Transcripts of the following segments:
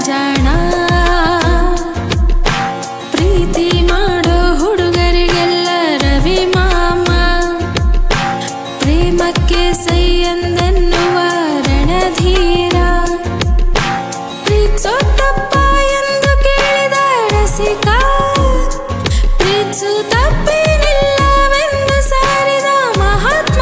ಜಾಣ. ಪ್ರೀತಿ ಮಾಡೋ ಹುಡುಗರಿಗೆಲ್ಲ ರವಿ ಮಾಮ, ಪ್ರೇಮಕ್ಕೆ ಸೈ ಎಂದೆನ್ನುವ ರಣಧೀರ. ಪ್ರೀತ್ಸೋ ತಪ್ಪ ಎಂದು ಕೇಳಿದ ರಸಿಕ, ಪ್ರೀತ್ಸು ತಪ್ಪೇನಿಲ್ಲವೆಂದು ಸಾರಿದ ಮಹಾತ್ಮ.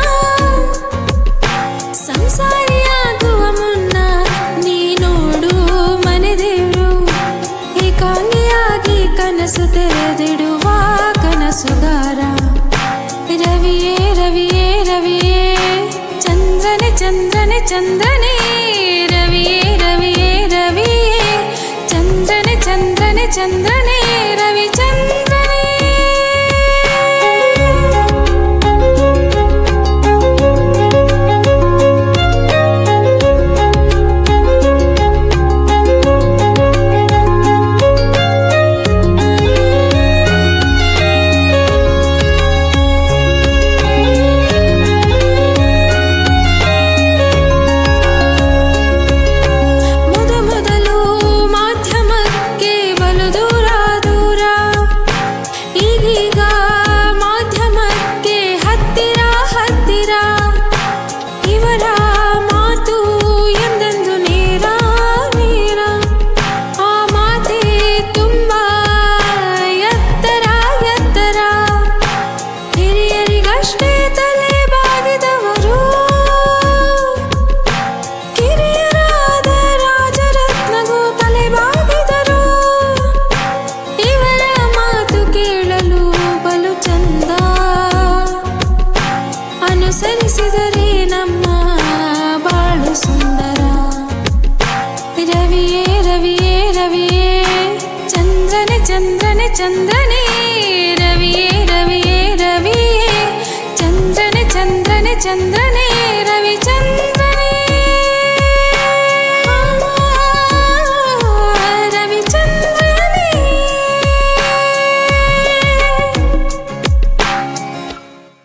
ಸಂಸಾರಿಯಾಗುವ ಮುನ್ನ ನೀ ನೋಡು ಮನೆ ದೇವ್ರು, ಏಕಾಂಗಿಯಾಗಿ ಕನಸು ತೆರೆದಿಡುವ ಕನಸುಗಾರ. ರವಿಯೇ ರವಿಯೇ ರವಿಯೇ ಚಂದ್ರನೆ ಚಂದ್ರನೆ ಚಂದ್ರನೇ, ರವಿಯೇ ರವಿಯೇ ರವಿಯೇ ಚಂದ್ರನೆ ಚಂದ್ರನೆ ಚಂದ್ರನೇ, ರವಿ ಚಂದ್ರನೇ. ಅನುಸರಿಸಿದರೆ ನಮ್ಮ ಬಾಳು ಸುಂದರ. ರವಿಯೇ ರವಿಯೇ ರವಿಯೇ ಚಂದ್ರನೆ ಚಂದ್ರನೆ ಚಂದ್ರ